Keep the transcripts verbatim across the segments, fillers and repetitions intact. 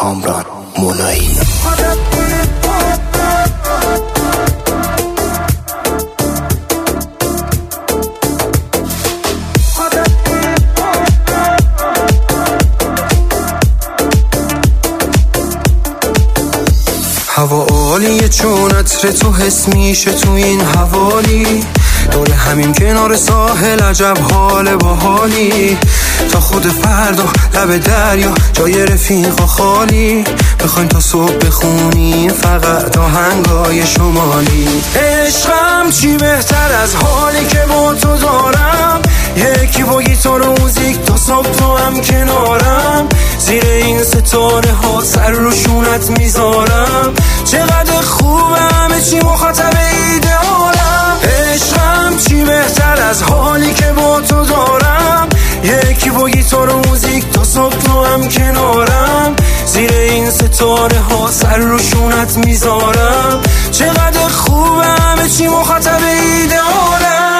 کامران مولایی. هوا عالیه چون عطر تو حس میشه تو این حوالی، دور همین کنار ساحل عجب حال با حالی، تا خود فردا لب دریا جای رفیقا خالی، بخوایم تا صبح بخونیم فقط آهنگای شمالی. عشقم چی بهتر از حالی که با تو دارم، یکی با گیتار و موزیک تا صبح تو هم کنارم، زیر این ستاره ها سر رو شونت میذارم، چقدر خوبه همه چی مخاطب ایدئالم. عشقم چی بهتر از حالی که با تو دارم، یکی با گیتار و موزیک تا صبح تو هم کنارم، زیر این ستاره ها سر رو شونت میذارم، چقدر خوبه همه چی مخاطب ایدئالم.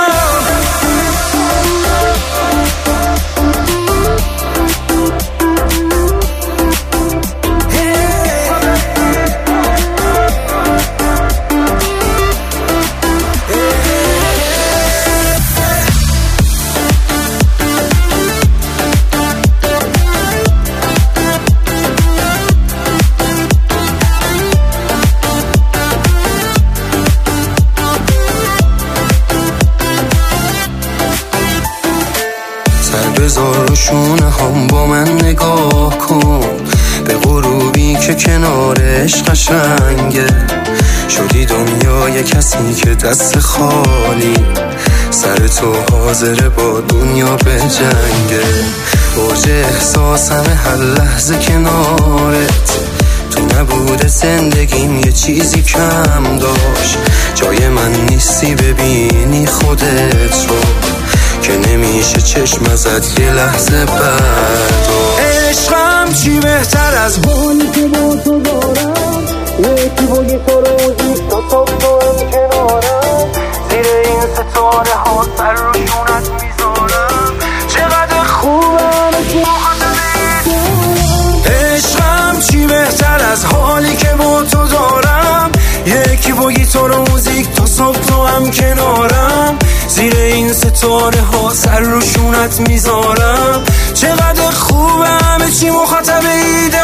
بذار شونه هم با من نگاه کن، به غروبی که کنارش قشنگه، شدی دنیای کسی که دست خالی، سر تو حاضره با دنیا به جنگه، اوج احساسم هر لحظه کنارت، تو نبوده زندگیم یه چیزی کم داشت، جای من نیستی ببینی خودت رو، که نمیشه چشم ازت یه لحظه برداشت. عشقم چی بهتر از حالی که با تو دارم، یکی با گیتار و موزیک تا صبح تو هم کنارم، زیر این ستاره ها سر رو شونت میذارم، چقدر خوبه همه چی مخاطب ایدئالم. عشقم چی بهتر از حالی که با تو دارم، یکی با گیتار و موزیک تا صبح تو هم کنارم، زیر این ستاره ها سر رو شونت میذارم، چقدر خوبه همه چی مخاطب ایدئالم.